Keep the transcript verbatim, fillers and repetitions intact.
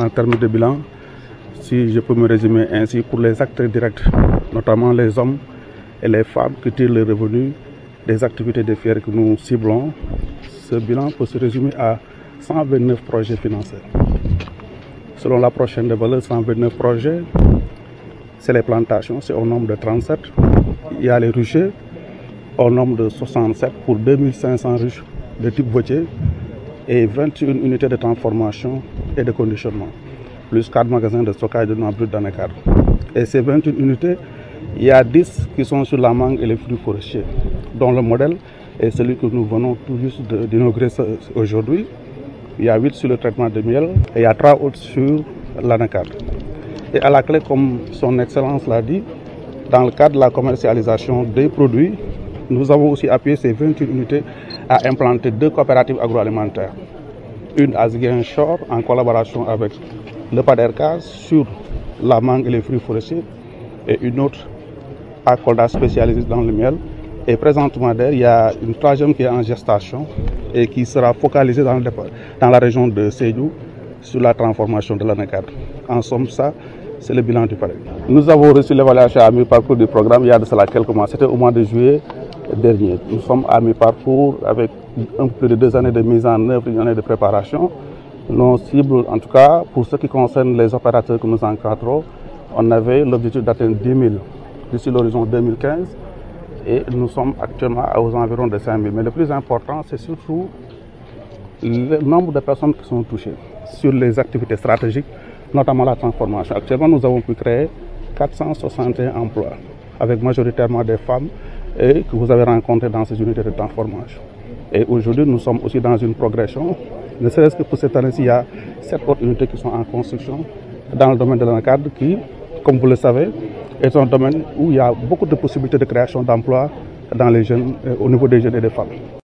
en termes de bilan, si je peux me résumer ainsi, pour les acteurs directs, notamment les hommes et les femmes qui tirent les revenus des activités de F I E R que nous ciblons, ce bilan peut se résumer à cent vingt-neuf projets financés. Selon la prochaine de valeur, cent vingt-neuf projets, c'est les plantations, c'est au nombre de trente-sept. Il y a les ruchers, au nombre de soixante-sept pour deux mille cinq cents ruches de type Vautier et vingt et une unités de transformation et de conditionnement, plus quatre magasins de stockage de noix brutes d'Anakar. Et ces vingt et une unités, il y a dix qui sont sur la mangue et les fruits forestiers, dont le modèle est celui que nous venons tout juste d'inaugurer aujourd'hui. Il y a huit sur le traitement de miel et il y a trois autres sur l'Anakar. Et à la clé, comme son Excellence l'a dit, dans le cadre de la commercialisation des produits, nous avons aussi appuyé ces vingt et une unités à implanter deux coopératives agroalimentaires. Une à Ziguinchor en collaboration avec le PADERCAS sur la mangue et les fruits forestiers et une autre à Kolda spécialisée dans le miel. Et présentement, il y a une troisième qui est en gestation et qui sera focalisée dans, le, dans la région de Sédhiou sur la transformation de l'Anakar. En somme, ça, c'est le bilan du Pareil. Nous avons reçu l'évaluation à mi-parcours du programme il y a de cela quelques mois. C'était au mois de juillet dernier. Nous sommes à mi-parcours avec un peu plus de deux années de mise en œuvre, une année de préparation. Nos cibles, en tout cas, pour ce qui concerne les opérateurs que nous encadrons, on avait l'objectif d'atteindre dix mille d'ici l'horizon deux mille quinze et nous sommes actuellement aux environs de cinq mille. Mais le plus important, c'est surtout le nombre de personnes qui sont touchées sur les activités stratégiques, notamment la transformation. Actuellement, nous avons pu créer quatre cent soixante et un emplois, avec majoritairement des femmes et que vous avez rencontrées dans ces unités de transformation. Et aujourd'hui, nous sommes aussi dans une progression. Ne serait-ce que pour cette année-ci, il y a sept autres unités qui sont en construction dans le domaine de l'Anakar qui, comme vous le savez, est un domaine où il y a beaucoup de possibilités de création d'emplois dans les jeunes, au niveau des jeunes et des femmes.